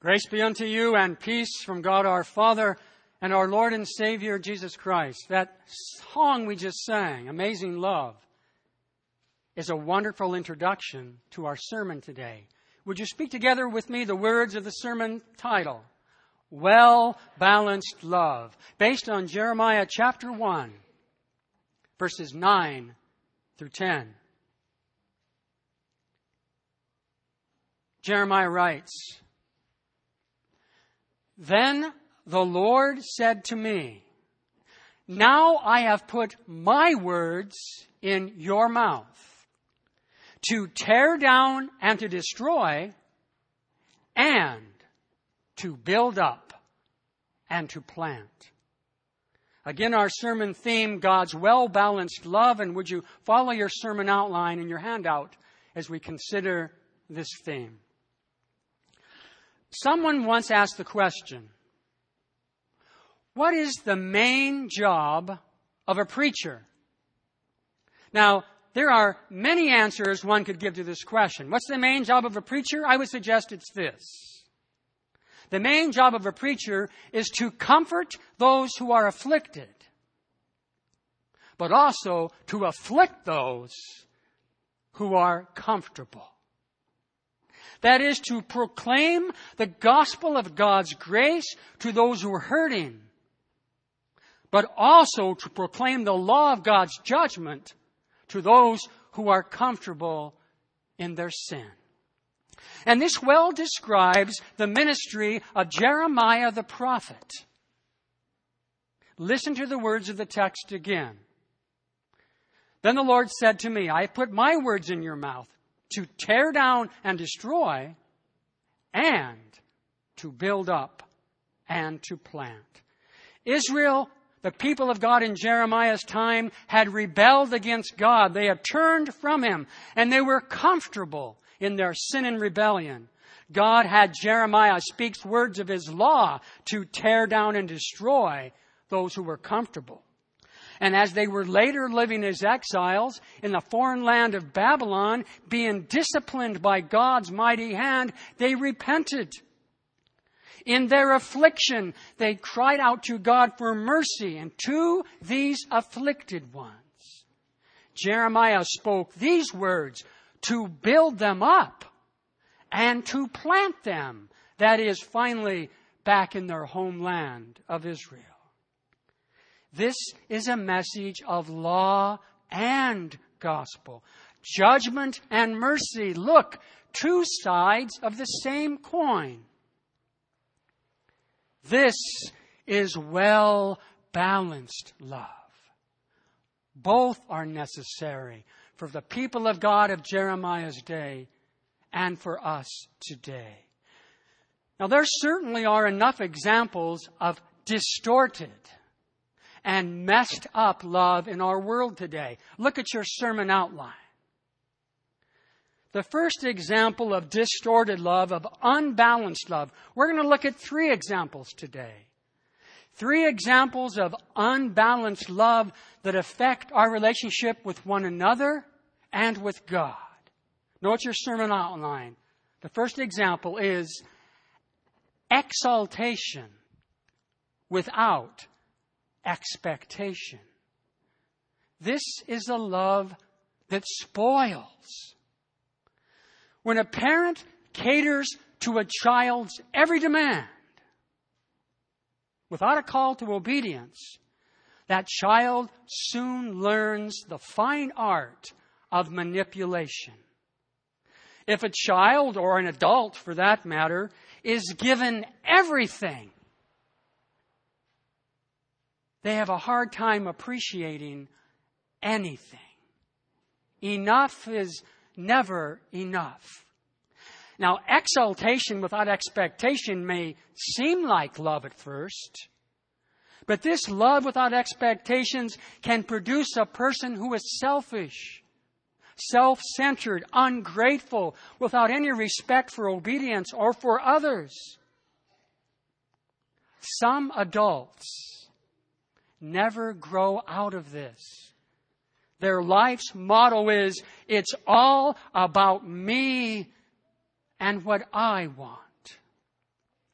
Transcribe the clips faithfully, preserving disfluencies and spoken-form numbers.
Grace be unto you and peace from God our Father and our Lord and Savior Jesus Christ. That song we just sang, Amazing Love, is a wonderful introduction to our sermon today. Would you speak together with me the words of the sermon title, Well-Balanced Love, based on Jeremiah chapter one, verses nine through ten. Jeremiah writes, Then the Lord said to me, Now I have put my words in your mouth, to tear down and to destroy, and to build up and to plant. Again, our sermon theme, God's well-balanced love. And would you follow your sermon outline in your handout as we consider this theme? Someone once asked the question, what is the main job of a preacher? Now, there are many answers one could give to this question. What's the main job of a preacher? I would suggest it's this. The main job of a preacher is to comfort those who are afflicted, but also to afflict those who are comfortable. That is, to proclaim the gospel of God's grace to those who are hurting, but also to proclaim the law of God's judgment to those who are comfortable in their sin. And this well describes the ministry of Jeremiah the prophet. Listen to the words of the text again. Then the Lord said to me, I have put my words in your mouth, to tear down and destroy, and to build up and to plant. Israel, the people of God in Jeremiah's time, had rebelled against God. They had turned from Him, and they were comfortable in their sin and rebellion. God had Jeremiah speak words of His law to tear down and destroy those who were comfortable. And as they were later living as exiles in the foreign land of Babylon, being disciplined by God's mighty hand, they repented. In their affliction, they cried out to God for mercy, and to these afflicted ones, Jeremiah spoke these words to build them up and to plant them, that is, finally back in their homeland of Israel. This is a message of law and gospel, judgment and mercy. Look, two sides of the same coin. This is well-balanced love. Both are necessary for the people of God of Jeremiah's day and for us today. Now, there certainly are enough examples of distorted and messed up love in our world today. Look at your sermon outline. The first example of distorted love, of unbalanced love, we're going to look at three examples today. Three examples of unbalanced love that affect our relationship with one another and with God. Note your sermon outline. The first example is exaltation without expectation. This is a love that spoils. When a parent caters to a child's every demand without a call to obedience, that child soon learns the fine art of manipulation. If a child, or an adult for that matter, is given everything, they have a hard time appreciating anything. Enough is never enough. Now, exaltation without expectation may seem like love at first, but this love without expectations can produce a person who is selfish, self-centered, ungrateful, without any respect for obedience or for others. Some adults never grow out of this. Their life's motto is, it's all about me and what I want.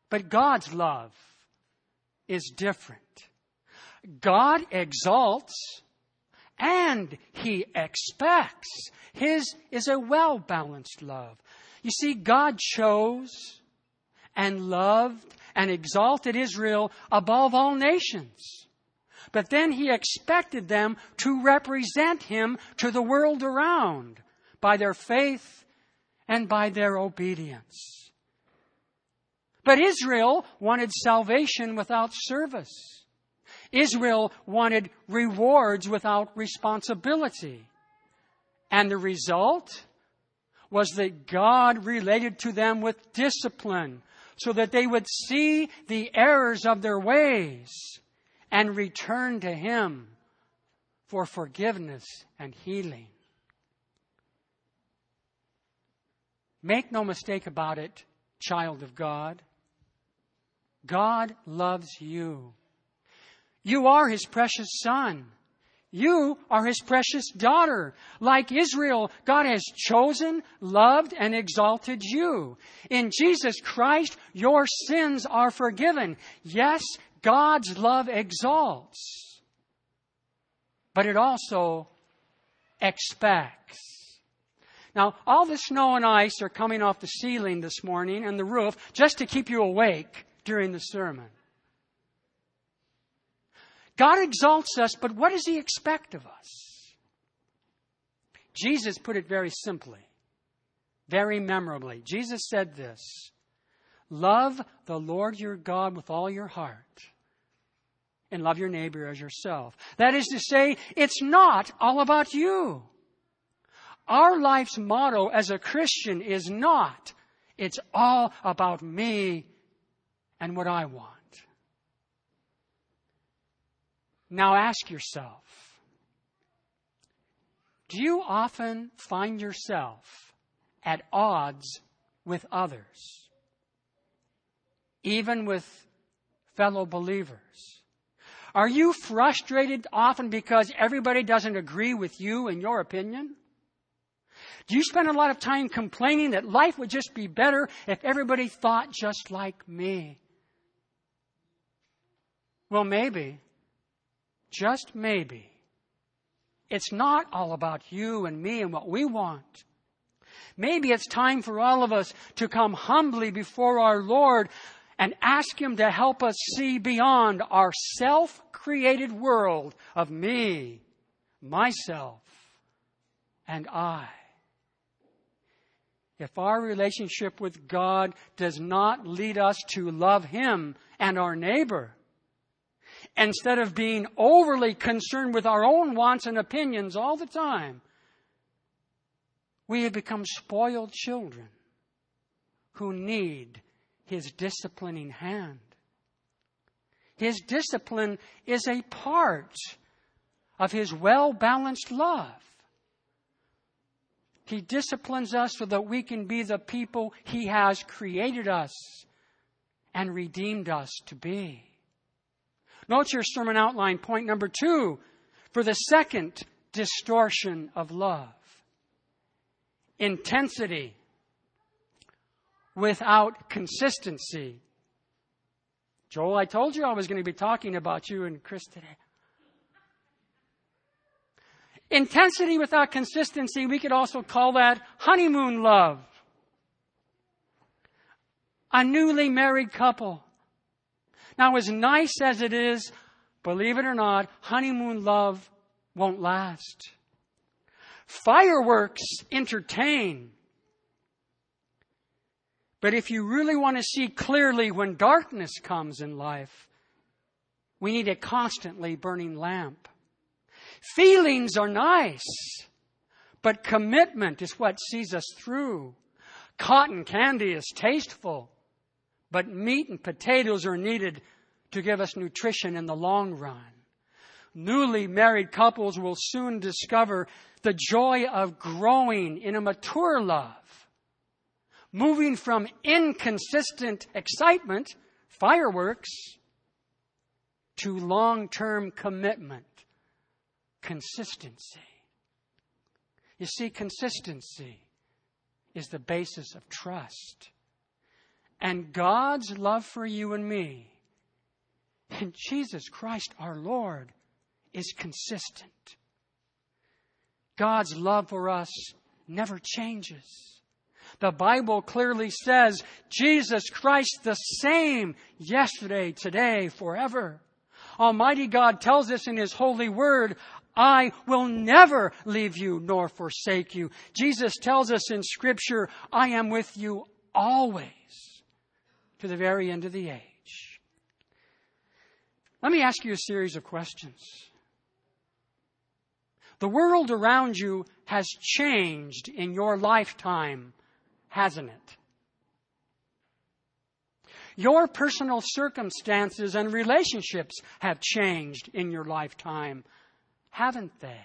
But God's love is different. God exalts and He expects. His is a well-balanced love. You see, God chose and loved and exalted Israel above all nations. But then He expected them to represent Him to the world around by their faith and by their obedience. But Israel wanted salvation without service. Israel wanted rewards without responsibility. And the result was that God related to them with discipline so that they would see the errors of their ways and return to Him for forgiveness and healing. Make no mistake about it, child of God. God loves you. You are His precious son. You are His precious daughter. Like Israel, God has chosen, loved, and exalted you. In Jesus Christ, your sins are forgiven. Yes, God's love exalts. But it also expects. Now, all the snow and ice are coming off the ceiling this morning and the roof just to keep you awake during the sermon. God exalts us, but what does He expect of us? Jesus put it very simply, very memorably. Jesus said this, love the Lord your God with all your heart and love your neighbor as yourself. That is to say, it's not all about you. Our life's motto as a Christian is not, it's all about me and what I want. Now ask yourself, do you often find yourself at odds with others, even with fellow believers? Are you frustrated often because everybody doesn't agree with you and your opinion? Do you spend a lot of time complaining that life would just be better if everybody thought just like me? Well, maybe. Just maybe, it's not all about you and me and what we want. Maybe it's time for all of us to come humbly before our Lord and ask Him to help us see beyond our self-created world of me, myself, and I. If our relationship with God does not lead us to love Him and our neighbor, instead of being overly concerned with our own wants and opinions all the time, we have become spoiled children who need His disciplining hand. His discipline is a part of His well-balanced love. He disciplines us so that we can be the people He has created us and redeemed us to be. Note your sermon outline, point number two, for the second distortion of love. Intensity without consistency. Joel, I told you I was going to be talking about you and Chris today. Intensity without consistency, we could also call that honeymoon love. A newly married couple. Now, as nice as it is, believe it or not, honeymoon love won't last. Fireworks entertain. But if you really want to see clearly when darkness comes in life, we need a constantly burning lamp. Feelings are nice, but commitment is what sees us through. Cotton candy is tasteful, but meat and potatoes are needed to give us nutrition in the long run. Newly married couples will soon discover the joy of growing in a mature love, moving from inconsistent excitement, fireworks, to long-term commitment, consistency. You see, consistency is the basis of trust. And God's love for you and me in Jesus Christ our Lord is consistent. God's love for us never changes. The Bible clearly says Jesus Christ the same yesterday, today, forever. Almighty God tells us in His holy word, I will never leave you nor forsake you. Jesus tells us in Scripture, I am with you always to the very end of the age. Let me ask you a series of questions. The world around you has changed in your lifetime, hasn't it? Your personal circumstances and relationships have changed in your lifetime, haven't they?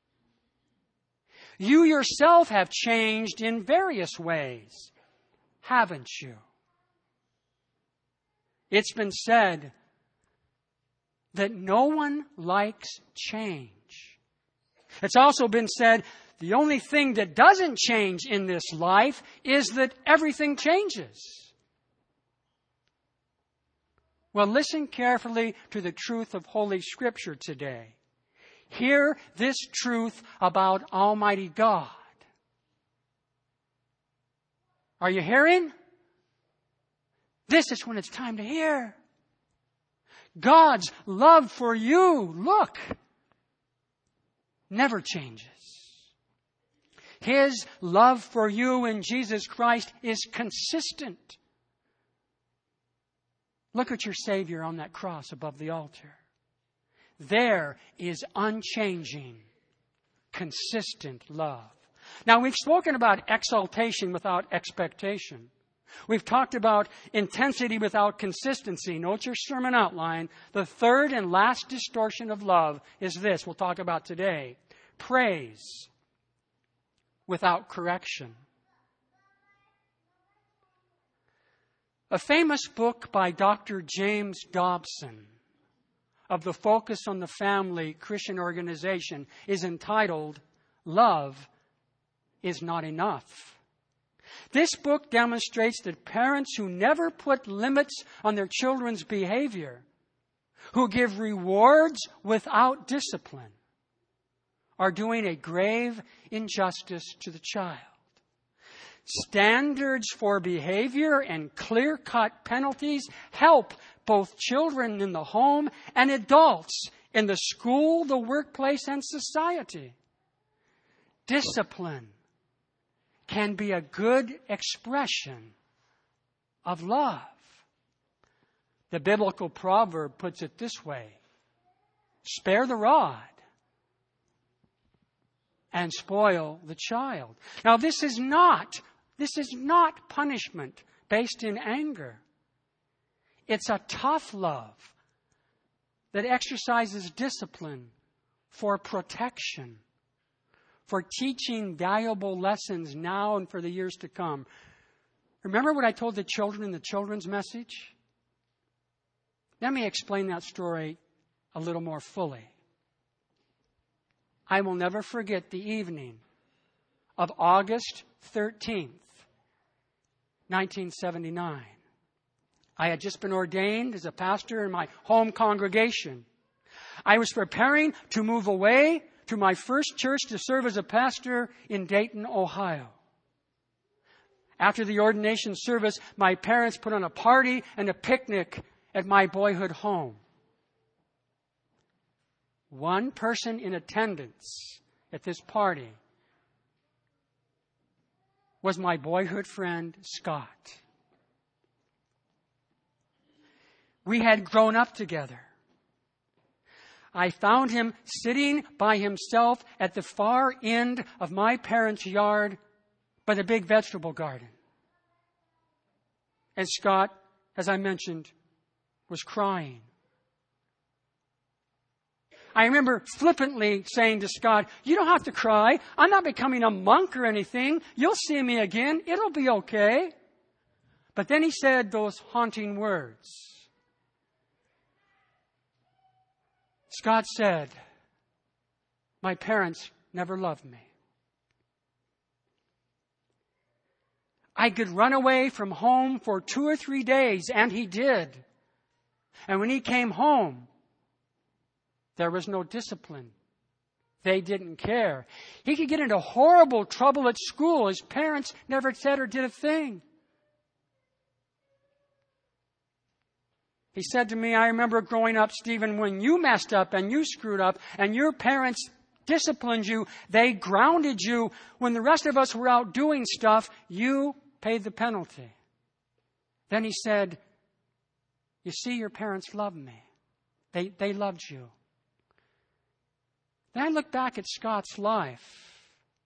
You yourself have changed in various ways, haven't you? It's been said that no one likes change. It's also been said the only thing that doesn't change in this life is that everything changes. Well, listen carefully to the truth of Holy Scripture today. Hear this truth about Almighty God. Are you hearing? This is when it's time to hear. God's love for you, look, never changes. His love for you in Jesus Christ is consistent. Look at your Savior on that cross above the altar. There is unchanging, consistent love. Now, we've spoken about exaltation without expectation. We've talked about intensity without consistency. Note your sermon outline. The third and last distortion of love is this we'll talk about today. Praise without correction. A famous book by Doctor James Dobson of the Focus on the Family Christian organization is entitled, Love is Not Enough. This book demonstrates that parents who never put limits on their children's behavior, who give rewards without discipline, are doing a grave injustice to the child. Standards for behavior and clear-cut penalties help both children in the home and adults in the school, the workplace, and society. Discipline can be a good expression of love. The biblical proverb puts it this way: spare the rod and spoil the child. Now, this is not, this is not punishment based in anger. It's a tough love that exercises discipline for protection, for teaching valuable lessons now and for the years to come. Remember what I told the children in the children's message? Let me explain that story a little more fully. I will never forget the evening of August thirteenth, nineteen seventy-nine. I had just been ordained as a pastor in my home congregation. I was preparing to move away to my first church to serve as a pastor in Dayton, Ohio. After the ordination service, my parents put on a party and a picnic at my boyhood home. One person in attendance at this party was my boyhood friend, Scott. We had grown up together. I found him sitting by himself at the far end of my parents' yard by the big vegetable garden. And Scott, as I mentioned, was crying. I remember flippantly saying to Scott, "You don't have to cry. I'm not becoming a monk or anything. You'll see me again. It'll be okay." But then he said those haunting words. Scott said, "My parents never loved me." I could run away from home for two or three days, and he did. And when he came home, there was no discipline. They didn't care. He could get into horrible trouble at school. His parents never said or did a thing. He said to me, I remember growing up, Stephen, when you messed up and you screwed up and your parents disciplined you, they grounded you. When the rest of us were out doing stuff, you paid the penalty. Then he said, you see, your parents loved me. They, they loved you. Then I look back at Scott's life.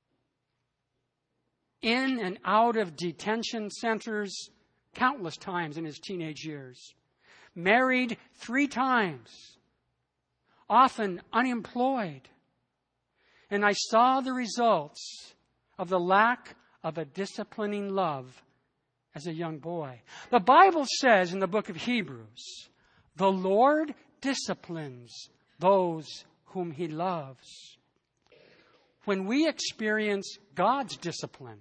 In and out of detention centers countless times in his teenage years. Married three times. Often unemployed. And I saw the results of the lack of a disciplining love as a young boy. The Bible says in the book of Hebrews, the Lord disciplines those whom he loves. When we experience God's discipline,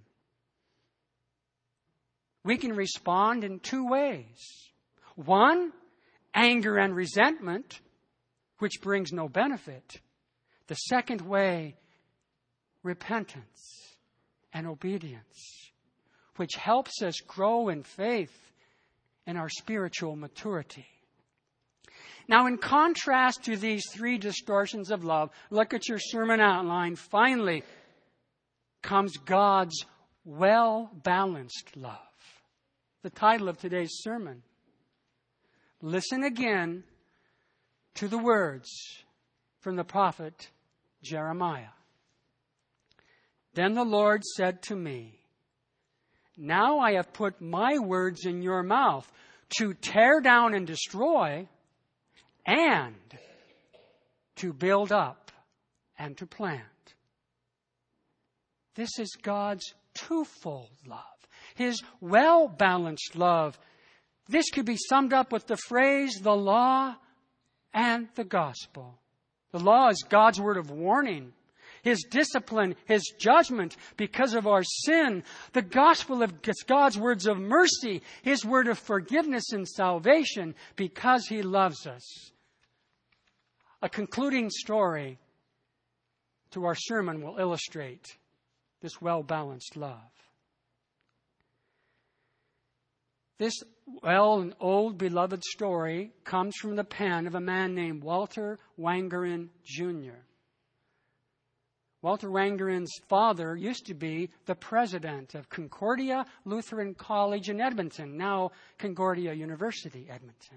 we can respond in two ways. One, anger and resentment, which brings no benefit. The second way, repentance and obedience, which helps us grow in faith and our spiritual maturity. Now, in contrast to these three distortions of love, look at your sermon outline. Finally comes God's well-balanced love. The title of today's sermon. Listen again to the words from the prophet Jeremiah. Then the Lord said to me, now I have put my words in your mouth to tear down and destroy, and to build up and to plant. This is God's twofold love. His well-balanced love. This could be summed up with the phrase, the law and the gospel. The law is God's word of warning. His discipline, His judgment because of our sin. The gospel is God's words of mercy. His word of forgiveness and salvation because He loves us. A concluding story to our sermon will illustrate this well-balanced love. This well and old beloved story comes from the pen of a man named Walter Wangerin Junior Walter Wangerin's father used to be the president of Concordia Lutheran College in Edmonton, now Concordia University, Edmonton.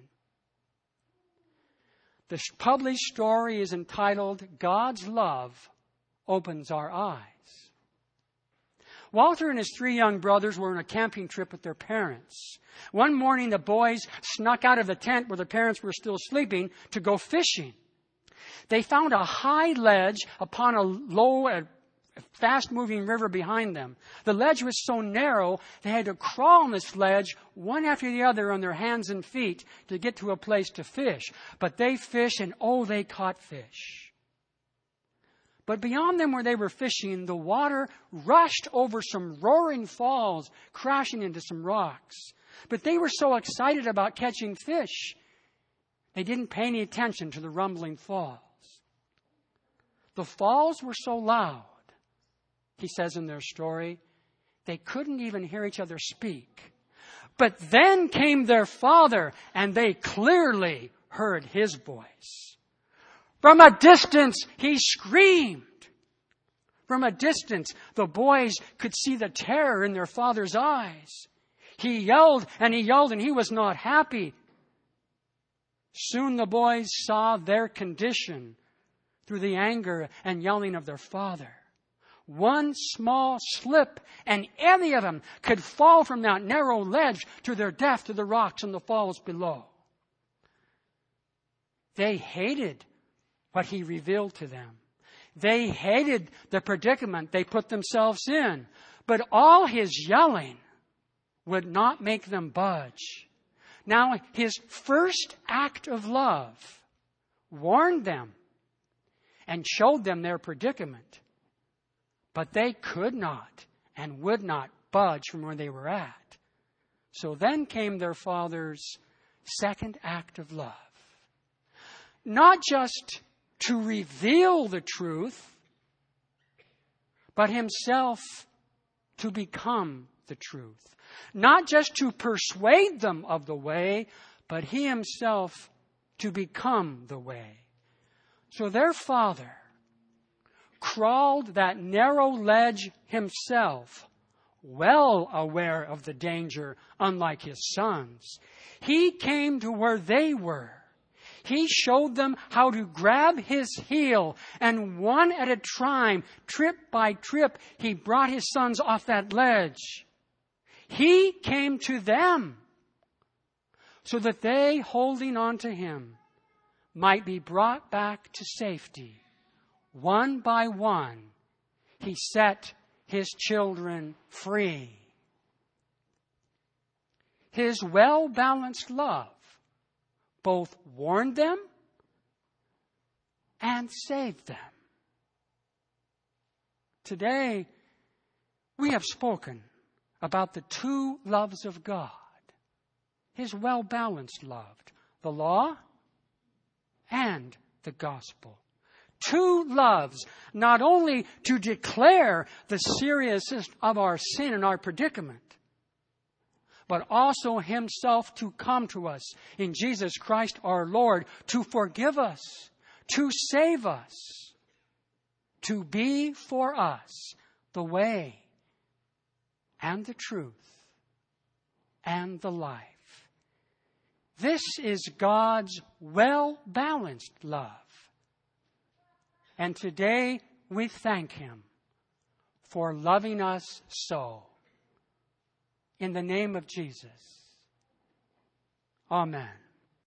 The published story is entitled, God's Love Opens Our Eyes. Walter and his three young brothers were on a camping trip with their parents. One morning, the boys snuck out of the tent where the parents were still sleeping to go fishing. They found a high ledge upon a low, uh, fast-moving river behind them. The ledge was so narrow, they had to crawl on this ledge, one after the other, on their hands and feet to get to a place to fish. But they fished, and oh, they caught fish. But beyond them where they were fishing, the water rushed over some roaring falls, crashing into some rocks. But they were so excited about catching fish, they didn't pay any attention to the rumbling falls. The falls were so loud, he says in their story, they couldn't even hear each other speak. But then came their father, and they clearly heard his voice. From a distance, he screamed. From a distance, the boys could see the terror in their father's eyes. He yelled and he yelled, and he was not happy. Soon the boys saw their condition through the anger and yelling of their father. One small slip, and any of them could fall from that narrow ledge to their death to the rocks and the falls below. They hated what he revealed to them. They hated the predicament they put themselves in. But all his yelling would not make them budge. Now, his first act of love warned them and showed them their predicament. But they could not and would not budge from where they were at. So then came their father's second act of love. Not just to reveal the truth, but himself to become the truth. Not just to persuade them of the way, but he himself to become the way. So their father crawled that narrow ledge himself, well aware of the danger, unlike his sons. He came to where they were. He showed them how to grab his heel, and one at a time, trip by trip, he brought his sons off that ledge. He came to them so that they, holding on to him, might be brought back to safety. One by one, he set his children free. His well-balanced love both warned them and saved them. Today, we have spoken about the two loves of God. His well-balanced love, the law and the gospel. Two loves, not only to declare the seriousness of our sin and our predicament, but also himself to come to us in Jesus Christ our Lord, to forgive us, to save us, to be for us the way and the truth and the life. This is God's well-balanced love. And today we thank him for loving us so. In the name of Jesus. Amen.